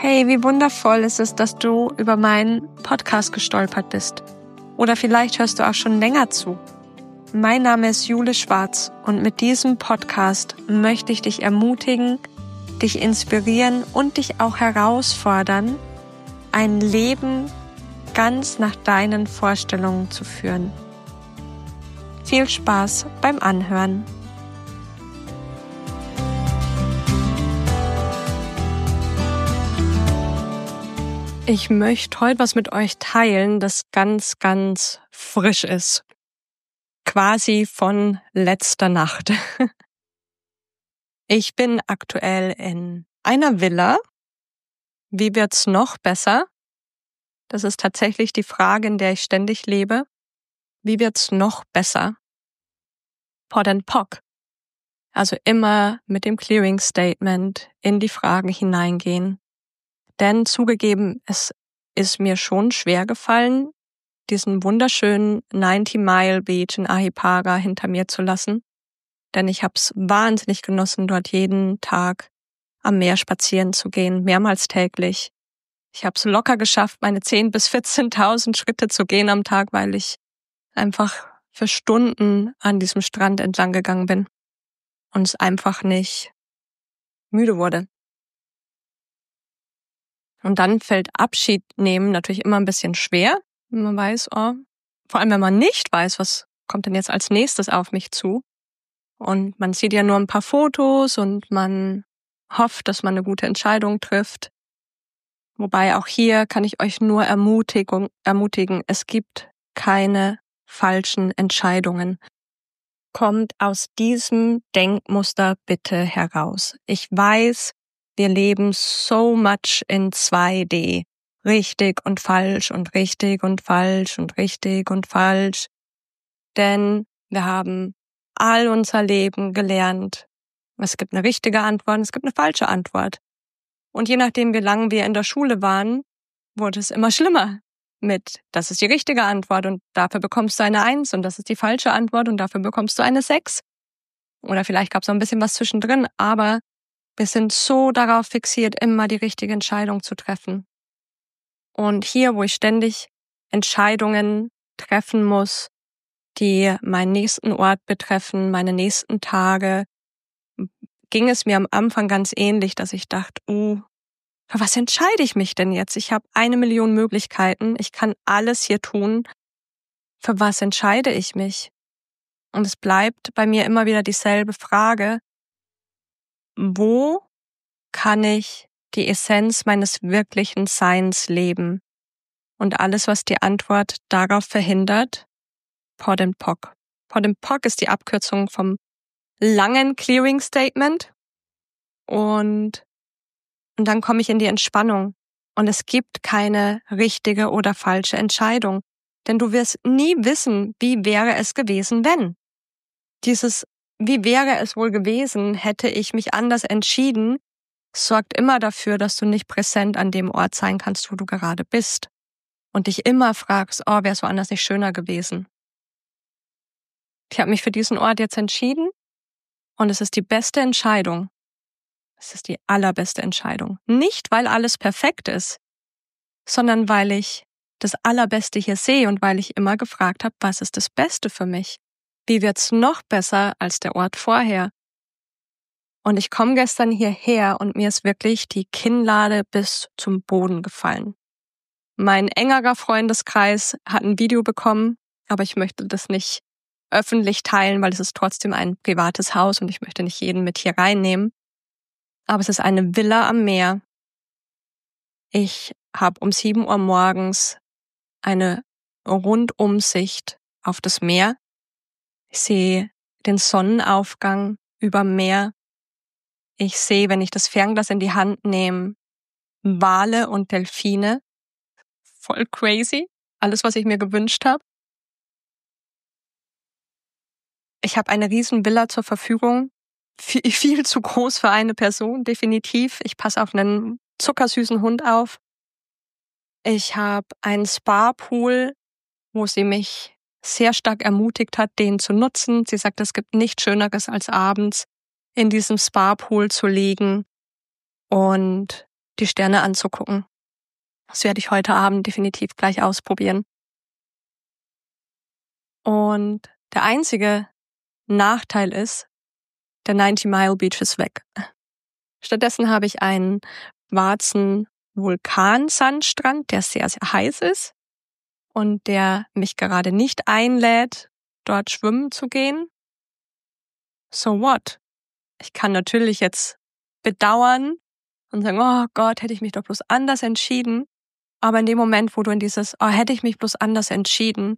Hey, wie wundervoll ist es, dass du über meinen Podcast gestolpert bist. Oder vielleicht hörst du auch schon länger zu. Mein Name ist Jule Schwarz und mit diesem Podcast möchte ich dich ermutigen, dich inspirieren und dich auch herausfordern, ein Leben ganz nach deinen Vorstellungen zu führen. Viel Spaß beim Anhören. Ich möchte heute was mit euch teilen, das ganz, ganz frisch ist. Quasi von letzter Nacht. Ich bin aktuell in einer Villa. Wie wird's noch besser? Das ist tatsächlich die Frage, in der ich ständig lebe. Wie wird's noch besser? Pod and Poc. Also immer mit dem Clearing Statement in die Fragen hineingehen. Denn zugegeben, es ist mir schon schwer gefallen, diesen wunderschönen 90-Mile Beach in Archipelago hinter mir zu lassen. Denn ich habe es wahnsinnig genossen, dort jeden Tag am Meer spazieren zu gehen, mehrmals täglich. Ich habe es locker geschafft, meine 10.000 bis 14.000 Schritte zu gehen am Tag, weil ich einfach für Stunden an diesem Strand entlang gegangen bin und es einfach nicht müde wurde. Und dann fällt Abschied nehmen natürlich immer ein bisschen schwer, wenn man weiß, vor allem wenn man nicht weiß, was kommt denn jetzt als nächstes auf mich zu. Und man sieht ja nur ein paar Fotos und man hofft, dass man eine gute Entscheidung trifft. Wobei auch hier kann ich euch nur ermutigen, es gibt keine falschen Entscheidungen. Kommt aus diesem Denkmuster bitte heraus. Ich weiß, wir leben so much in 2D. Richtig und falsch und richtig und falsch und richtig und falsch. Denn wir haben all unser Leben gelernt, es gibt eine richtige Antwort, es gibt eine falsche Antwort. Und je nachdem, wie lange wir in der Schule waren, wurde es immer schlimmer mit, das ist die richtige Antwort und dafür bekommst du eine 1 und das ist die falsche Antwort und dafür bekommst du eine 6. Oder vielleicht gab es noch ein bisschen was zwischendrin, aber wir sind so darauf fixiert, immer die richtige Entscheidung zu treffen. Und hier, wo ich ständig Entscheidungen treffen muss, die meinen nächsten Ort betreffen, meine nächsten Tage, ging es mir am Anfang ganz ähnlich, dass ich dachte, für was entscheide ich mich denn jetzt? Ich habe 1 Million Möglichkeiten, ich kann alles hier tun. Für was entscheide ich mich? Und es bleibt bei mir immer wieder dieselbe Frage, wo kann ich die Essenz meines wirklichen Seins leben? Und alles, was die Antwort darauf verhindert, Pod and Poc. Pod and Poc ist die Abkürzung vom langen Clearing Statement. Und dann komme ich in die Entspannung. Und es gibt keine richtige oder falsche Entscheidung. Denn du wirst nie wissen, wie wäre es gewesen, wenn. Wie wäre es wohl gewesen, hätte ich mich anders entschieden, sorgt immer dafür, dass du nicht präsent an dem Ort sein kannst, wo du gerade bist. Und dich immer fragst, wäre es woanders nicht schöner gewesen. Ich habe mich für diesen Ort jetzt entschieden und es ist die beste Entscheidung. Es ist die allerbeste Entscheidung. Nicht, weil alles perfekt ist, sondern weil ich das Allerbeste hier sehe und weil ich immer gefragt habe, was ist das Beste für mich? Wie wird's noch besser als der Ort vorher? Und ich komme gestern hierher und mir ist wirklich die Kinnlade bis zum Boden gefallen. Mein engerer Freundeskreis hat ein Video bekommen, aber ich möchte das nicht öffentlich teilen, weil es ist trotzdem ein privates Haus und ich möchte nicht jeden mit hier reinnehmen. Aber es ist eine Villa am Meer. Ich habe um 7 Uhr morgens eine Rundumsicht auf das Meer. Ich sehe den Sonnenaufgang überm Meer. Ich sehe, wenn ich das Fernglas in die Hand nehme, Wale und Delfine. Voll crazy. Alles, was ich mir gewünscht habe. Ich habe eine riesen Villa zur Verfügung. Viel zu groß für eine Person, definitiv. Ich passe auf einen zuckersüßen Hund auf. Ich habe einen Spa-Pool, wo sie mich sehr stark ermutigt hat, den zu nutzen. Sie sagt, es gibt nichts Schöneres als abends in diesem Spa-Pool zu liegen und die Sterne anzugucken. Das werde ich heute Abend definitiv gleich ausprobieren. Und der einzige Nachteil ist, der 90 Mile Beach ist weg. Stattdessen habe ich einen schwarzen Vulkansandstrand, der sehr, sehr heiß ist und der mich gerade nicht einlädt, dort schwimmen zu gehen. So what? Ich kann natürlich jetzt bedauern und sagen, oh Gott, hätte ich mich doch bloß anders entschieden. Aber in dem Moment, wo du in dieses, oh, hätte ich mich bloß anders entschieden,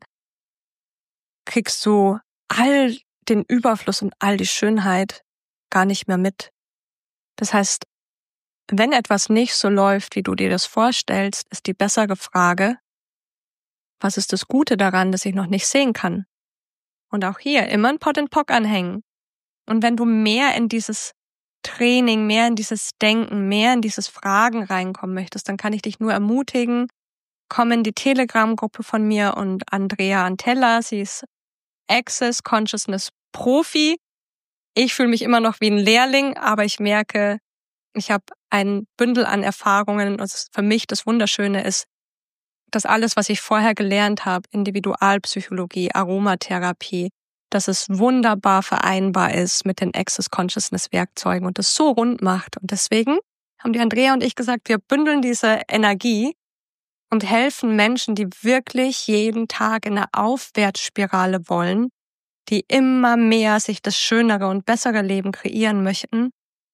kriegst du all den Überfluss und all die Schönheit gar nicht mehr mit. Das heißt, wenn etwas nicht so läuft, wie du dir das vorstellst, ist die bessere Frage, was ist das Gute daran, das ich noch nicht sehen kann? Und auch hier immer ein Pot and Pock anhängen. Und wenn du mehr in dieses Training, mehr in dieses Denken, mehr in dieses Fragen reinkommen möchtest, dann kann ich dich nur ermutigen, komm in die Telegram-Gruppe von mir und Andrea Antella, sie ist Access Consciousness Profi. Ich fühle mich immer noch wie ein Lehrling, aber ich merke, ich habe ein Bündel an Erfahrungen und für mich das Wunderschöne ist, dass alles, was ich vorher gelernt habe, Individualpsychologie, Aromatherapie, dass es wunderbar vereinbar ist mit den Access Consciousness Werkzeugen und es so rund macht. Und deswegen haben die Andrea und ich gesagt, wir bündeln diese Energie und helfen Menschen, die wirklich jeden Tag in einer Aufwärtsspirale wollen, die immer mehr sich das schönere und bessere Leben kreieren möchten.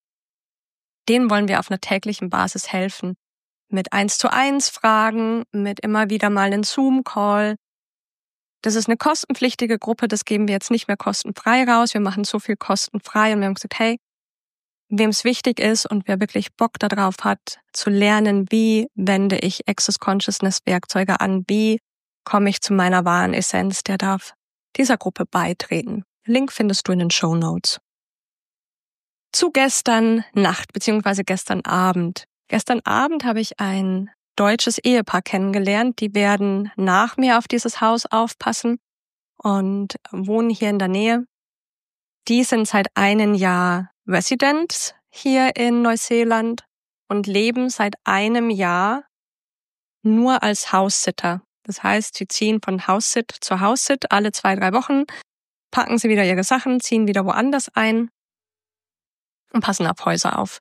Denen wollen wir auf einer täglichen Basis helfen. Mit 1:1 Fragen, mit immer wieder mal einen Zoom-Call. Das ist eine kostenpflichtige Gruppe, das geben wir jetzt nicht mehr kostenfrei raus. Wir machen so viel kostenfrei und wir haben gesagt, hey, wem es wichtig ist und wer wirklich Bock darauf hat, zu lernen, wie wende ich Access Consciousness Werkzeuge an, wie komme ich zu meiner wahren Essenz, der darf dieser Gruppe beitreten. Link findest du in den Shownotes. Zu gestern Nacht bzw. gestern Abend. Gestern Abend habe ich ein deutsches Ehepaar kennengelernt. Die werden nach mir auf dieses Haus aufpassen und wohnen hier in der Nähe. Die sind seit einem Jahr Residents hier in Neuseeland und leben seit einem Jahr nur als House-Sitter. Das heißt, sie ziehen von House-Sit zu House-Sit alle 2-3 Wochen, packen sie wieder ihre Sachen, ziehen wieder woanders ein und passen auf Häuser auf.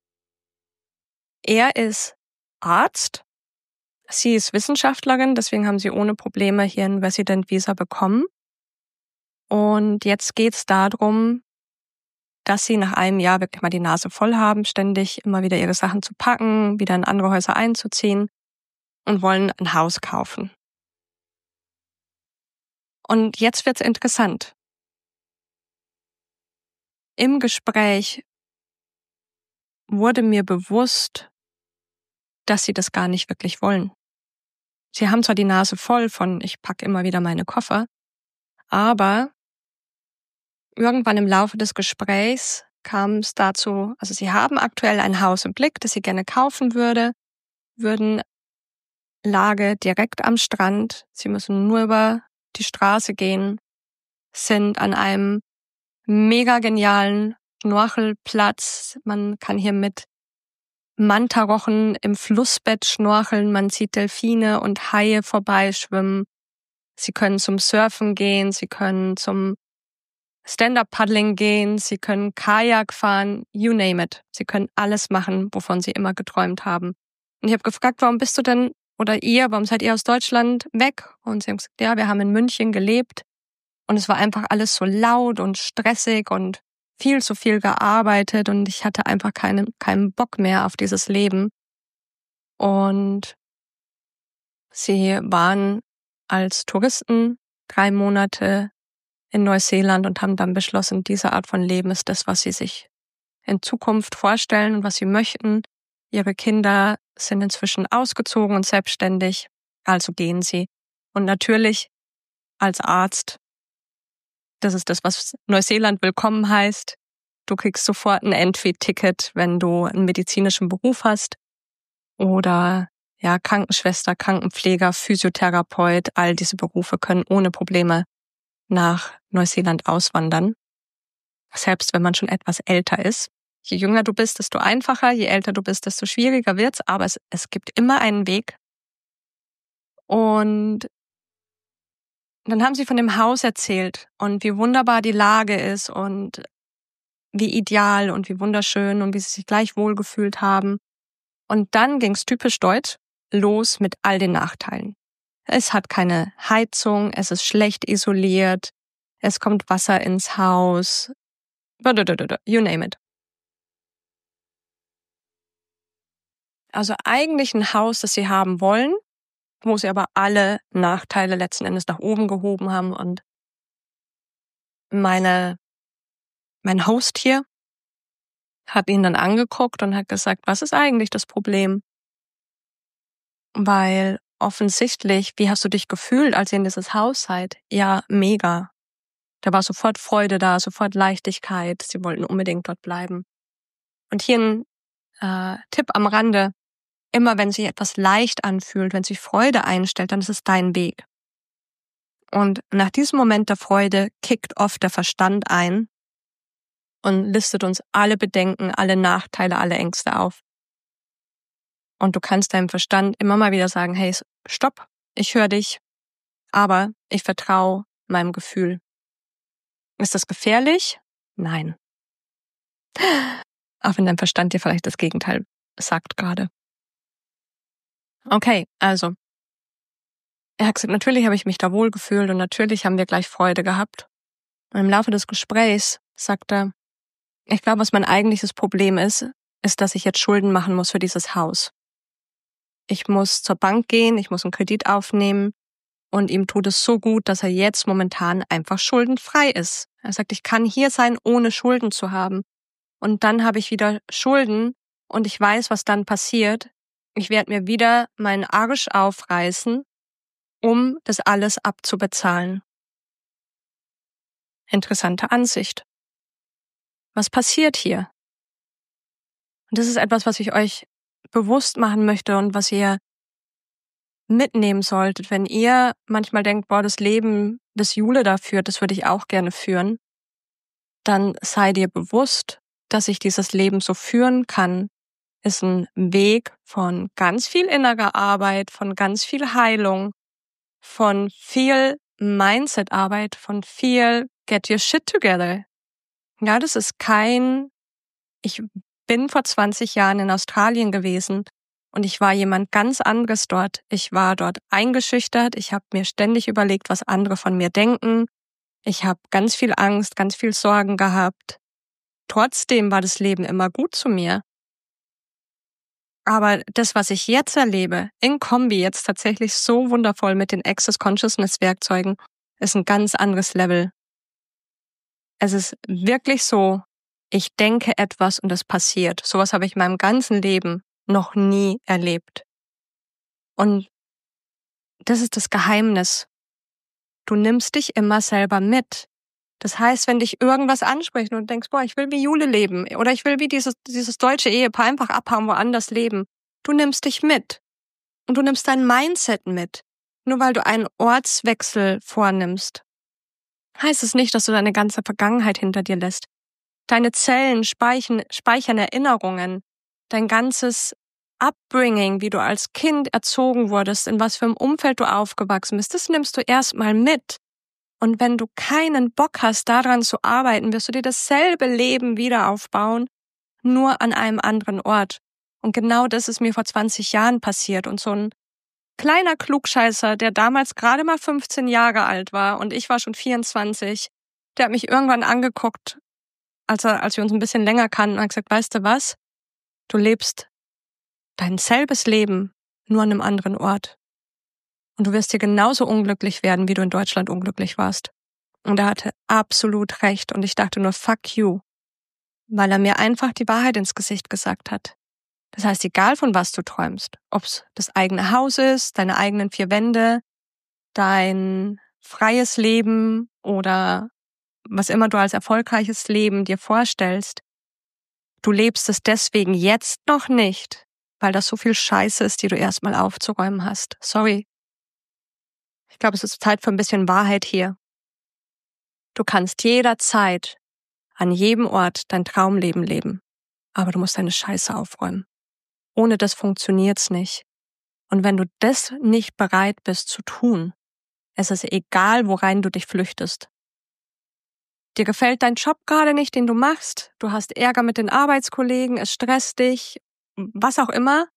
Er ist Arzt, sie ist Wissenschaftlerin, deswegen haben sie ohne Probleme hier ein Resident-Visa bekommen. Und jetzt geht's darum, dass sie nach einem Jahr wirklich mal die Nase voll haben, ständig immer wieder ihre Sachen zu packen, wieder in andere Häuser einzuziehen und wollen ein Haus kaufen. Und jetzt wird's interessant. Im Gespräch wurde mir bewusst, dass sie das gar nicht wirklich wollen. Sie haben zwar die Nase voll von, ich packe immer wieder meine Koffer, aber irgendwann im Laufe des Gesprächs kam es dazu, also sie haben aktuell ein Haus im Blick, das sie gerne kaufen würden Lage direkt am Strand, sie müssen nur über die Straße gehen, sind an einem mega genialen Schnorchelplatz. Man kann hier mit Mantarochen im Flussbett schnorcheln, man sieht Delfine und Haie vorbeischwimmen. Sie können zum Surfen gehen, sie können zum Stand-Up-Paddling gehen, sie können Kajak fahren, you name it. Sie können alles machen, wovon sie immer geträumt haben. Und ich habe gefragt, warum bist du denn, oder warum seid ihr aus Deutschland weg? Und sie haben gesagt, ja, wir haben in München gelebt und es war einfach alles so laut und stressig und viel zu viel gearbeitet und ich hatte einfach keinen Bock mehr auf dieses Leben. Und sie waren als Touristen 3 Monate in Neuseeland und haben dann beschlossen, diese Art von Leben ist das, was sie sich in Zukunft vorstellen und was sie möchten. Ihre Kinder sind inzwischen ausgezogen und selbstständig, also gehen sie. Und natürlich als Arzt, das ist das, was Neuseeland willkommen heißt. Du kriegst sofort ein Entry-Ticket, wenn du einen medizinischen Beruf hast. Oder ja, Krankenschwester, Krankenpfleger, Physiotherapeut, all diese Berufe können ohne Probleme nach Neuseeland auswandern. Selbst wenn man schon etwas älter ist. Je jünger du bist, desto einfacher, je älter du bist, desto schwieriger wird's, aber es gibt immer einen Weg. Und dann haben sie von dem Haus erzählt und wie wunderbar die Lage ist und wie ideal und wie wunderschön und wie sie sich gleich wohlgefühlt haben. Und dann ging's typisch deutsch los mit all den Nachteilen. Es hat keine Heizung, es ist schlecht isoliert, es kommt Wasser ins Haus, you name it. Also eigentlich ein Haus, das sie haben wollen, wo sie aber alle Nachteile letzten Endes nach oben gehoben haben. Und mein Host hier hat ihn dann angeguckt und hat gesagt, was ist eigentlich das Problem? Weil offensichtlich, wie hast du dich gefühlt, als ihr in dieses Haus seid? Ja, mega. Da war sofort Freude da, sofort Leichtigkeit. Sie wollten unbedingt dort bleiben. Und hier ein Tipp am Rande. Immer wenn sich etwas leicht anfühlt, wenn sich Freude einstellt, dann ist es dein Weg. Und nach diesem Moment der Freude kickt oft der Verstand ein und listet uns alle Bedenken, alle Nachteile, alle Ängste auf. Und du kannst deinem Verstand immer mal wieder sagen, hey, stopp, ich höre dich, aber ich vertraue meinem Gefühl. Ist das gefährlich? Nein. Auch wenn dein Verstand dir vielleicht das Gegenteil sagt gerade. Okay, also. Er hat gesagt, natürlich habe ich mich da wohl gefühlt und natürlich haben wir gleich Freude gehabt. Und im Laufe des Gesprächs sagt er, ich glaube, was mein eigentliches Problem ist, dass ich jetzt Schulden machen muss für dieses Haus. Ich muss zur Bank gehen, ich muss einen Kredit aufnehmen und ihm tut es so gut, dass er jetzt momentan einfach schuldenfrei ist. Er sagt, ich kann hier sein, ohne Schulden zu haben. Und dann habe ich wieder Schulden und ich weiß, was dann passiert. Ich werde mir wieder meinen Arsch aufreißen, um das alles abzubezahlen. Interessante Ansicht. Was passiert hier? Und das ist etwas, was ich euch bewusst machen möchte und was ihr mitnehmen solltet, wenn ihr manchmal denkt, boah, das Leben, das Jule da führt, das würde ich auch gerne führen, dann sei dir bewusst, dass ich dieses Leben so führen kann, ist ein Weg von ganz viel innerer Arbeit, von ganz viel Heilung, von viel Mindset-Arbeit, von viel Get your shit together. Ja, das ist ich bin vor 20 Jahren in Australien gewesen und ich war jemand ganz anderes dort. Ich war dort eingeschüchtert, ich habe mir ständig überlegt, was andere von mir denken. Ich habe ganz viel Angst, ganz viel Sorgen gehabt. Trotzdem war das Leben immer gut zu mir. Aber das, was ich jetzt erlebe, in Kombi jetzt tatsächlich so wundervoll mit den Access Consciousness Werkzeugen, ist ein ganz anderes Level. Es ist wirklich so, ich denke etwas und es passiert. Sowas habe ich in meinem ganzen Leben noch nie erlebt. Und das ist das Geheimnis. Du nimmst dich immer selber mit. Das heißt, wenn dich irgendwas anspricht und du denkst, boah, ich will wie Jule leben oder ich will wie dieses deutsche Ehepaar einfach abhauen, woanders leben. Du nimmst dich mit. Und du nimmst dein Mindset mit. Nur weil du einen Ortswechsel vornimmst, heißt es nicht, dass du deine ganze Vergangenheit hinter dir lässt. Deine Zellen speichern Erinnerungen. Dein ganzes Upbringing, wie du als Kind erzogen wurdest, in was für einem Umfeld du aufgewachsen bist, das nimmst du erstmal mit. Und wenn du keinen Bock hast, daran zu arbeiten, wirst du dir dasselbe Leben wieder aufbauen, nur an einem anderen Ort. Und genau das ist mir vor 20 Jahren passiert. Und so ein kleiner Klugscheißer, der damals gerade mal 15 Jahre alt war und ich war schon 24, der hat mich irgendwann angeguckt, als wir uns ein bisschen länger kannten, und hat gesagt, weißt du was? Du lebst dein selbes Leben, nur an einem anderen Ort. Und du wirst hier genauso unglücklich werden, wie du in Deutschland unglücklich warst. Und er hatte absolut recht. Und ich dachte nur, fuck you. Weil er mir einfach die Wahrheit ins Gesicht gesagt hat. Das heißt, egal von was du träumst, ob es das eigene Haus ist, deine eigenen 4 Wände, dein freies Leben oder was immer du als erfolgreiches Leben dir vorstellst, du lebst es deswegen jetzt noch nicht, weil das so viel Scheiße ist, die du erstmal aufzuräumen hast. Sorry. Ich glaube, es ist Zeit für ein bisschen Wahrheit hier. Du kannst jederzeit an jedem Ort dein Traumleben leben. aber du musst deine Scheiße aufräumen. Ohne das funktioniert's nicht. Und wenn du das nicht bereit bist zu tun, es ist egal, worein du dich flüchtest. Dir gefällt dein Job gerade nicht, den du machst, du hast Ärger mit den Arbeitskollegen, es stresst dich, was auch immer.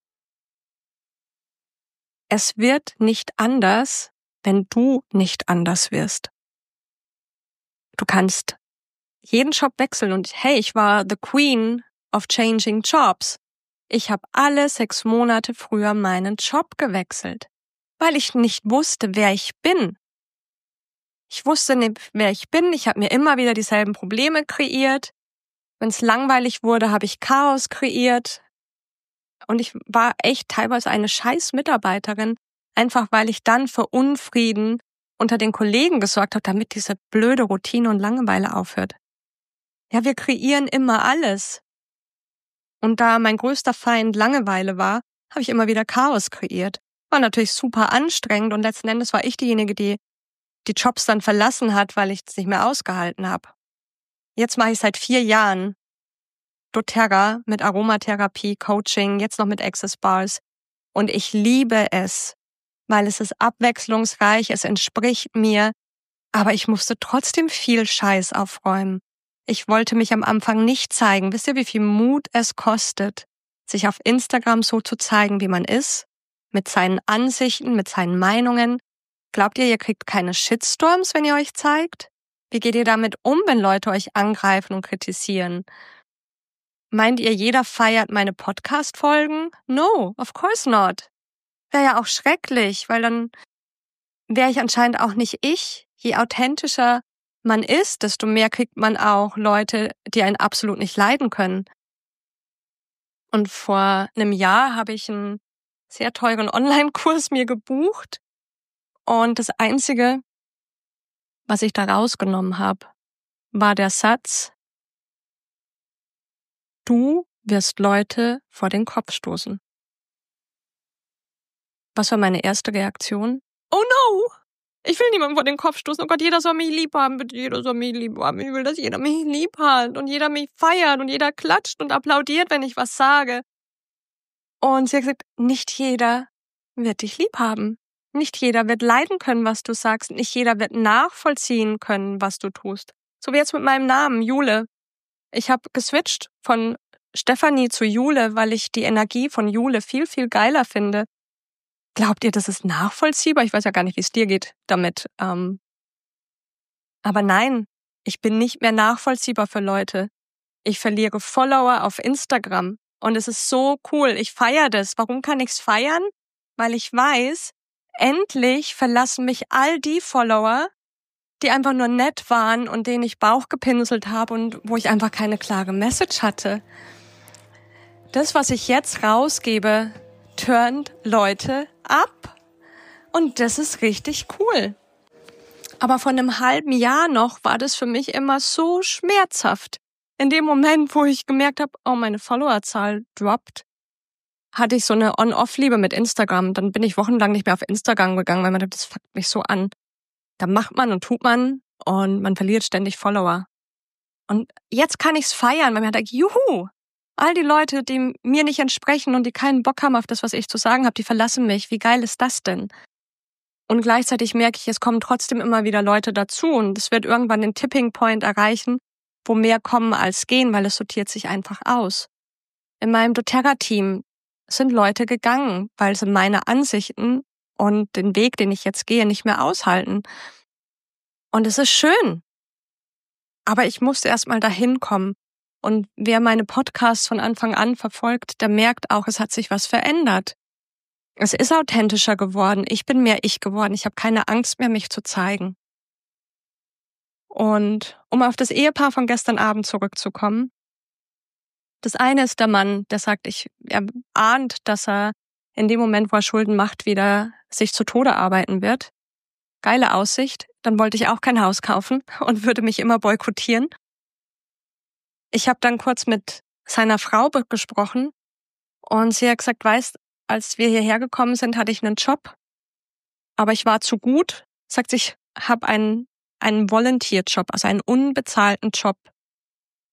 Es wird nicht anders, wenn du nicht anders wirst. Du kannst jeden Job wechseln und hey, ich war the queen of changing jobs. Ich habe alle 6 Monate früher meinen Job gewechselt, weil ich nicht wusste, wer ich bin. Ich wusste nicht, wer ich bin. Ich habe mir immer wieder dieselben Probleme kreiert. Wenn es langweilig wurde, habe ich Chaos kreiert. Und ich war echt teilweise eine scheiß Mitarbeiterin, einfach weil ich dann für Unfrieden unter den Kollegen gesorgt habe, damit diese blöde Routine und Langeweile aufhört. Ja, wir kreieren immer alles. Und da mein größter Feind Langeweile war, habe ich immer wieder Chaos kreiert. War natürlich super anstrengend und letzten Endes war ich diejenige, die die Jobs dann verlassen hat, weil ich es nicht mehr ausgehalten habe. Jetzt mache ich seit 4 Jahren doTERRA mit Aromatherapie, Coaching, jetzt noch mit Access Bars. Und ich liebe es, weil es ist abwechslungsreich, es entspricht mir, aber ich musste trotzdem viel Scheiß aufräumen. Ich wollte mich am Anfang nicht zeigen. Wisst ihr, wie viel Mut es kostet, sich auf Instagram so zu zeigen, wie man ist? Mit seinen Ansichten, mit seinen Meinungen. Glaubt ihr kriegt keine Shitstorms, wenn ihr euch zeigt? Wie geht ihr damit um, wenn Leute euch angreifen und kritisieren? Meint ihr, jeder feiert meine Podcast-Folgen? No, of course not. Wäre ja auch schrecklich, weil dann wäre ich anscheinend auch nicht ich. Je authentischer man ist, desto mehr kriegt man auch Leute, die einen absolut nicht leiden können. Und vor einem Jahr habe ich einen sehr teuren Online-Kurs mir gebucht. Und das Einzige, was ich da rausgenommen habe, war der Satz: Du wirst Leute vor den Kopf stoßen. Was war meine erste Reaktion? Oh no! Ich will niemanden vor den Kopf stoßen. Oh Gott, jeder soll mich lieb haben. Bitte, jeder soll mich lieb haben. Ich will, dass jeder mich lieb hat und jeder mich feiert und jeder klatscht und applaudiert, wenn ich was sage. Und sie hat gesagt, nicht jeder wird dich lieb haben. Nicht jeder wird leiden können, was du sagst. Nicht jeder wird nachvollziehen können, was du tust. So wie jetzt mit meinem Namen, Jule. Ich habe geswitcht von Stefanie zu Jule, weil ich die Energie von Jule viel, viel geiler finde. Glaubt ihr, das ist nachvollziehbar? Ich weiß ja gar nicht, wie es dir geht damit. Aber nein, ich bin nicht mehr nachvollziehbar für Leute. Ich verliere Follower auf Instagram. Und es ist so cool. Ich feiere das. Warum kann ich's feiern? Weil ich weiß, endlich verlassen mich all die Follower, die einfach nur nett waren und denen ich Bauch gepinselt habe und wo ich einfach keine klare Message hatte. Das, was ich jetzt rausgebe, turnt Leute ab. Und das ist richtig cool. Aber vor einem halben Jahr noch war das für mich immer so schmerzhaft. In dem Moment, wo ich gemerkt habe, oh, meine Followerzahl droppt, hatte ich so eine On-Off-Liebe mit Instagram. Dann bin ich wochenlang nicht mehr auf Instagram gegangen, weil man dachte, das fuckt mich so an. Da macht man und tut man und man verliert ständig Follower. Und jetzt kann ich's feiern, weil man denkt, juhu, all die Leute, die mir nicht entsprechen und die keinen Bock haben auf das, was ich zu sagen habe, die verlassen mich. Wie geil ist das denn? Und gleichzeitig merke ich, es kommen trotzdem immer wieder Leute dazu und es wird irgendwann den Tipping Point erreichen, wo mehr kommen als gehen, weil es sortiert sich einfach aus. In meinem doTERRA-Team sind Leute gegangen, weil sie meine Ansichten und den Weg, den ich jetzt gehe, nicht mehr aushalten. Und es ist schön. Aber ich musste erst mal dahin kommen. Und wer meine Podcasts von Anfang an verfolgt, der merkt auch, es hat sich was verändert. Es ist authentischer geworden. Ich bin mehr ich geworden. Ich habe keine Angst mehr, mich zu zeigen. Und um auf das Ehepaar von gestern Abend zurückzukommen. Das eine ist der Mann, der sagt, er ahnt, dass er in dem Moment, wo er Schulden macht, wieder sich zu Tode arbeiten wird. Geile Aussicht. Dann wollte ich auch kein Haus kaufen und würde mich immer boykottieren. Ich habe dann kurz mit seiner Frau gesprochen und sie hat gesagt, weißt, als wir hierher gekommen sind, hatte ich einen Job, aber ich war zu gut. Sagt, ich habe einen Volunteer-Job, also einen unbezahlten Job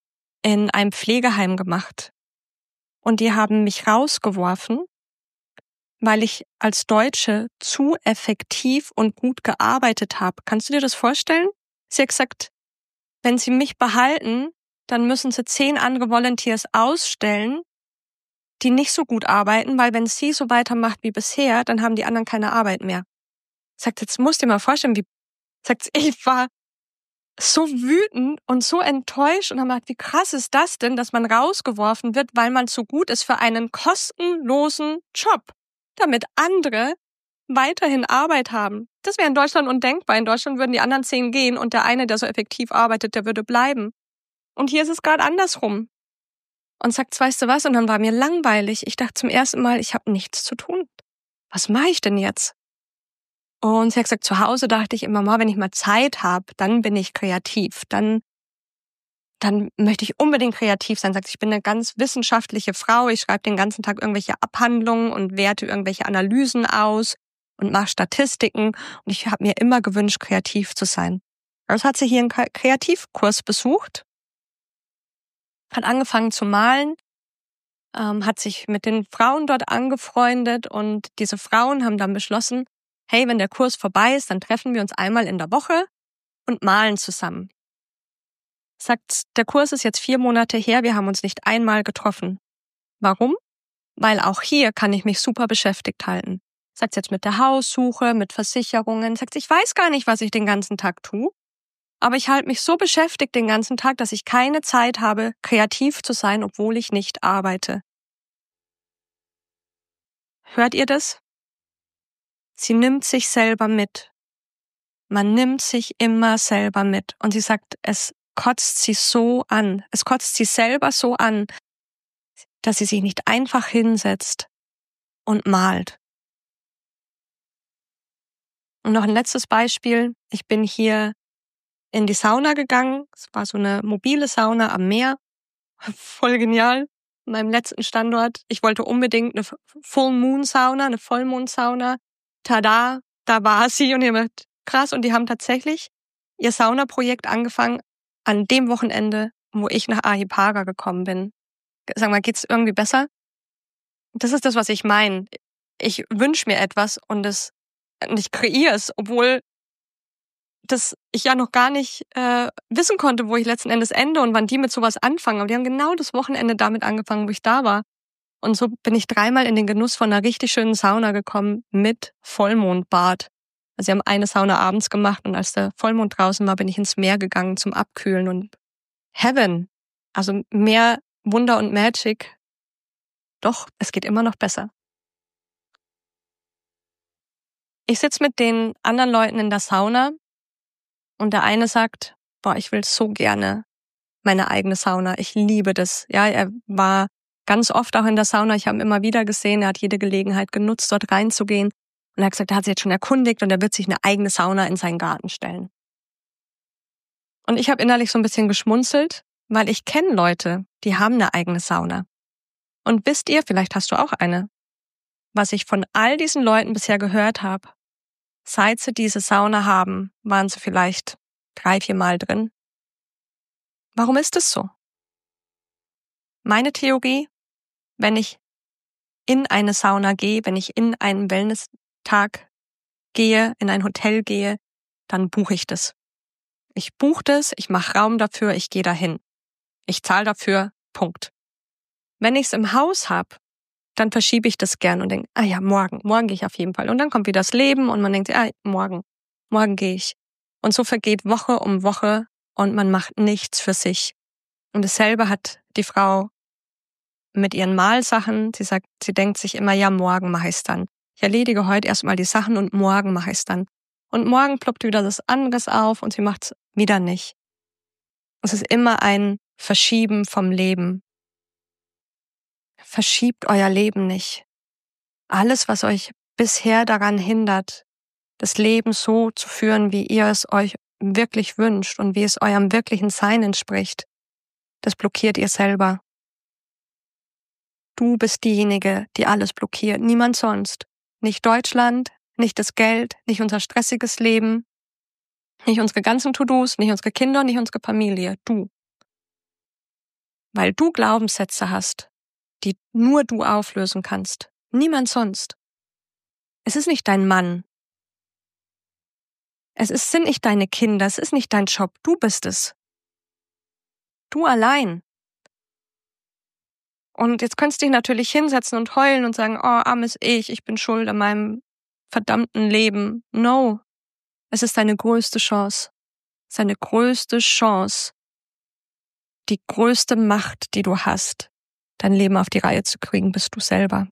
in einem Pflegeheim gemacht. Und die haben mich rausgeworfen, weil ich als Deutsche zu effektiv und gut gearbeitet habe. Kannst du dir das vorstellen? Sie hat gesagt, wenn sie mich behalten, dann müssen sie 10 andere Volunteers ausstellen, die nicht so gut arbeiten, weil wenn sie so weitermacht wie bisher, dann haben die anderen keine Arbeit mehr. Sagt, jetzt musst du dir mal vorstellen, sagt, ich war so wütend und so enttäuscht und habe gedacht, wie krass ist das denn, dass man rausgeworfen wird, weil man zu gut ist für einen kostenlosen Job, damit andere weiterhin Arbeit haben. Das wäre in Deutschland undenkbar. In Deutschland würden die anderen 10 gehen und der eine, der so effektiv arbeitet, der würde bleiben. Und hier ist es gerade andersrum. Und sagt, weißt du was? Und dann war mir langweilig. Ich dachte zum ersten Mal, ich habe nichts zu tun. Was mache ich denn jetzt? Und sie hat gesagt, zu Hause dachte ich immer mal, wenn ich mal Zeit habe, dann bin ich kreativ. Dann möchte ich unbedingt kreativ sein. Sagt, ich bin eine ganz wissenschaftliche Frau. Ich schreibe den ganzen Tag irgendwelche Abhandlungen und werte irgendwelche Analysen aus und mache Statistiken. Und ich habe mir immer gewünscht, kreativ zu sein. Also hat sie hier einen Kreativkurs besucht, hat angefangen zu malen, hat sich mit den Frauen dort angefreundet und diese Frauen haben dann beschlossen, hey, wenn der Kurs vorbei ist, dann treffen wir uns einmal in der Woche und malen zusammen. Sagt, der Kurs ist jetzt 4 Monate her, wir haben uns nicht einmal getroffen. Warum? Weil auch hier kann ich mich super beschäftigt halten. Sagt jetzt mit der Haussuche, mit Versicherungen. Sagt, ich weiß gar nicht, was ich den ganzen Tag tue, aber ich halte mich so beschäftigt den ganzen Tag, dass ich keine Zeit habe, kreativ zu sein, obwohl ich nicht arbeite. Hört ihr das? Sie nimmt sich selber mit. Man nimmt sich immer selber mit. Und sie sagt, es kotzt sie so an. Es kotzt sie selber so an, dass sie sich nicht einfach hinsetzt und malt. Und noch ein letztes Beispiel. Ich bin hier in die Sauna gegangen. Es war so eine mobile Sauna am Meer. Voll genial. An meinem letzten Standort. Ich wollte unbedingt eine Full Moon Sauna, eine Vollmond-Sauna. Tada, da war sie. Und ich habe gedacht, krass. Und die haben tatsächlich ihr Saunaprojekt angefangen an dem Wochenende, wo ich nach Archipelago gekommen bin. Sag mal, geht's irgendwie besser? Das ist das, was ich meine. Ich wünsche mir etwas und ich kreiere es, obwohl ich ja noch gar nicht wissen konnte, wo ich letzten Endes ende und wann die mit sowas anfangen. Aber die haben genau das Wochenende damit angefangen, wo ich da war. Und so bin ich 3-mal in den Genuss von einer richtig schönen Sauna gekommen mit Vollmondbad. Also sie haben eine Sauna abends gemacht und als der Vollmond draußen war, bin ich ins Meer gegangen zum Abkühlen und Heaven. Also mehr Wunder und Magic. Doch, es geht immer noch besser. Ich sitze mit den anderen Leuten in der Sauna und der eine sagt, boah, ich will so gerne meine eigene Sauna. Ich liebe das. Ja, er war ganz oft auch in der Sauna. Ich habe ihn immer wieder gesehen. Er hat jede Gelegenheit genutzt, dort reinzugehen. Und er hat gesagt, er hat sich jetzt schon erkundigt und er wird sich eine eigene Sauna in seinen Garten stellen. Und ich habe innerlich so ein bisschen geschmunzelt, weil ich kenne Leute, die haben eine eigene Sauna. Und wisst ihr, vielleicht hast du auch eine, was ich von all diesen Leuten bisher gehört habe, seit sie diese Sauna haben, waren sie vielleicht 3-4 Mal drin. Warum ist es so? Meine Theorie, wenn ich in eine Sauna gehe, wenn ich in einen Wellness-Tag gehe, in ein Hotel gehe, dann buche ich das. Ich buche das, ich mache Raum dafür, ich gehe dahin. Ich zahle dafür, Punkt. Wenn ich es im Haus habe, dann verschiebe ich das gern und denke, ja, morgen gehe ich auf jeden Fall. Und dann kommt wieder das Leben und man denkt, morgen gehe ich. Und so vergeht Woche um Woche und man macht nichts für sich. Und dasselbe hat die Frau mit ihren Malsachen. Sie sagt, sie denkt sich immer, ja, morgen mache ich es dann. Ich erledige heute erstmal die Sachen und morgen mache ich es dann. Und morgen ploppt wieder das anderes auf und sie macht es wieder nicht. Es ist immer ein Verschieben vom Leben. Verschiebt euer Leben nicht. Alles, was euch bisher daran hindert, das Leben so zu führen, wie ihr es euch wirklich wünscht und wie es eurem wirklichen Sein entspricht, das blockiert ihr selber. Du bist diejenige, die alles blockiert, niemand sonst. Nicht Deutschland, nicht das Geld, nicht unser stressiges Leben, nicht unsere ganzen To-Dos, nicht unsere Kinder, nicht unsere Familie, du. weil du Glaubenssätze hast, die nur du auflösen kannst. Niemand sonst. Es ist nicht dein Mann. Sind nicht deine Kinder, es ist nicht dein Job, du bist es. Du allein. Und jetzt könntest du dich natürlich hinsetzen und heulen und sagen, oh, armes ich bin schuld an meinem verdammten Leben. No. Es ist deine größte Chance. Es ist deine größte Chance. Die größte Macht, die du hast, dein Leben auf die Reihe zu kriegen, bist du selber.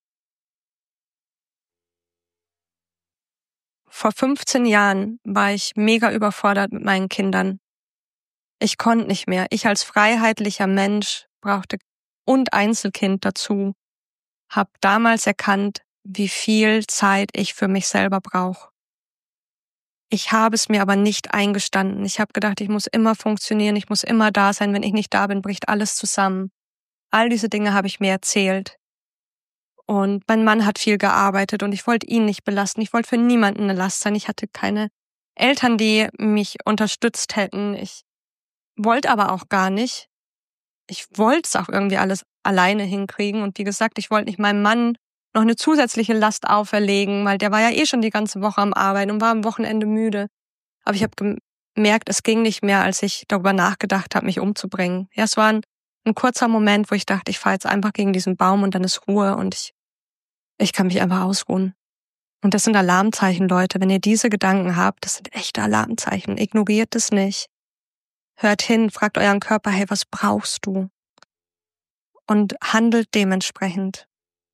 Vor 15 Jahren war ich mega überfordert mit meinen Kindern. Ich konnte nicht mehr. Ich als freiheitlicher Mensch brauchte und Einzelkind dazu, habe damals erkannt, wie viel Zeit ich für mich selber brauche. Ich habe es mir aber nicht eingestanden. Ich habe gedacht, ich muss immer funktionieren, ich muss immer da sein. Wenn ich nicht da bin, bricht alles zusammen. All diese Dinge habe ich mir erzählt. Und mein Mann hat viel gearbeitet und ich wollte ihn nicht belasten. Ich wollte für niemanden eine Last sein. Ich hatte keine Eltern, die mich unterstützt hätten. Ich wollte aber auch gar nicht. Ich wollte es auch irgendwie alles alleine hinkriegen. Und wie gesagt, ich wollte nicht meinem Mann noch eine zusätzliche Last auferlegen, weil der war ja eh schon die ganze Woche am Arbeiten und war am Wochenende müde. Aber ich habe gemerkt, es ging nicht mehr, als ich darüber nachgedacht habe, mich umzubringen. Ja, es war ein kurzer Moment, wo ich dachte, ich fahre jetzt einfach gegen diesen Baum und dann ist Ruhe und ich kann mich einfach ausruhen. Und das sind Alarmzeichen, Leute. Wenn ihr diese Gedanken habt, das sind echte Alarmzeichen. Ignoriert es nicht. Hört hin, fragt euren Körper, hey, was brauchst du? Und handelt dementsprechend.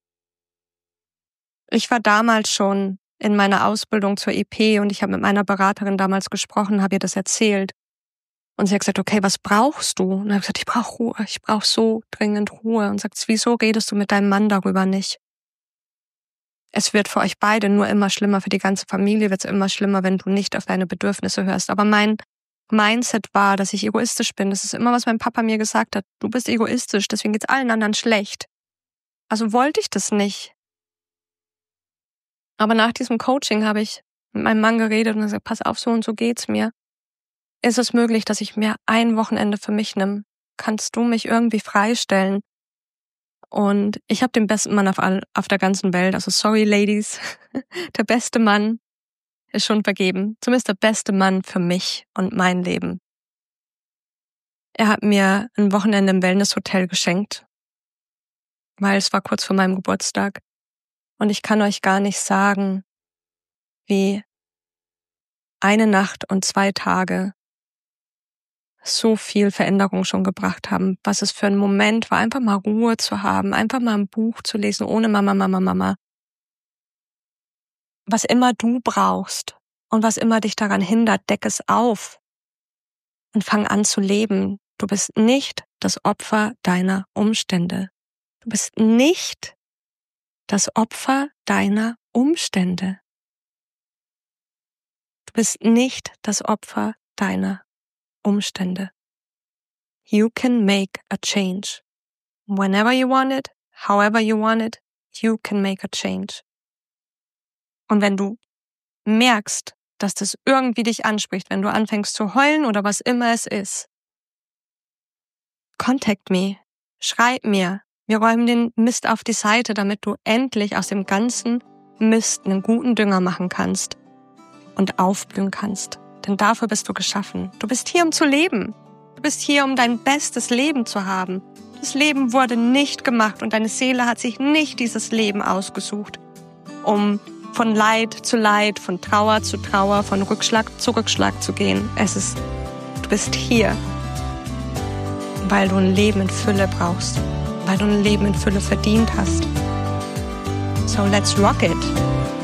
Ich war damals schon in meiner Ausbildung zur EP und ich habe mit meiner Beraterin damals gesprochen, habe ihr das erzählt. Und sie hat gesagt, okay, was brauchst du? Und ich habe gesagt, ich brauche Ruhe, ich brauche so dringend Ruhe. Und sagt, wieso redest du mit deinem Mann darüber nicht? Es wird für euch beide nur immer schlimmer, für die ganze Familie wird es immer schlimmer, wenn du nicht auf deine Bedürfnisse hörst. Aber mein Mindset war, dass ich egoistisch bin. Das ist immer, was mein Papa mir gesagt hat. Du bist egoistisch, deswegen geht's allen anderen schlecht. Also wollte ich das nicht. Aber nach diesem Coaching habe ich mit meinem Mann geredet und gesagt, pass auf, so und so geht's mir. Ist es möglich, dass ich mir ein Wochenende für mich nehme? Kannst du mich irgendwie freistellen? Und ich habe den besten Mann auf der ganzen Welt. Also sorry, Ladies. Der beste Mann ist schon vergeben. Zumindest der beste Mann für mich und mein Leben. Er hat mir ein Wochenende im Wellnesshotel geschenkt, weil es war kurz vor meinem Geburtstag. Und ich kann euch gar nicht sagen, wie eine Nacht und 2 Tage so viel Veränderung schon gebracht haben, was es für ein Moment war, einfach mal Ruhe zu haben, einfach mal ein Buch zu lesen, ohne Mama. Was immer du brauchst und was immer dich daran hindert, deck es auf und fang an zu leben. Du bist nicht das Opfer deiner Umstände. Du bist nicht das Opfer deiner Umstände. Du bist nicht das Opfer deiner Umstände. You can make a change. Whenever you want it, however you want it, you can make a change. Und wenn du merkst, dass das irgendwie dich anspricht, wenn du anfängst zu heulen oder was immer es ist, contact me, schreib mir. Wir räumen den Mist auf die Seite, damit du endlich aus dem ganzen Mist einen guten Dünger machen kannst und aufblühen kannst. Denn dafür bist du geschaffen. Du bist hier, um zu leben. Du bist hier, um dein bestes Leben zu haben. Das Leben wurde nicht gemacht und deine Seele hat sich nicht dieses Leben ausgesucht, um von Leid zu Leid, von Trauer zu Trauer, von Rückschlag zu Rückschlag zu gehen. Du bist hier, weil du ein Leben in Fülle brauchst, weil du ein Leben in Fülle verdient hast. So let's rock it!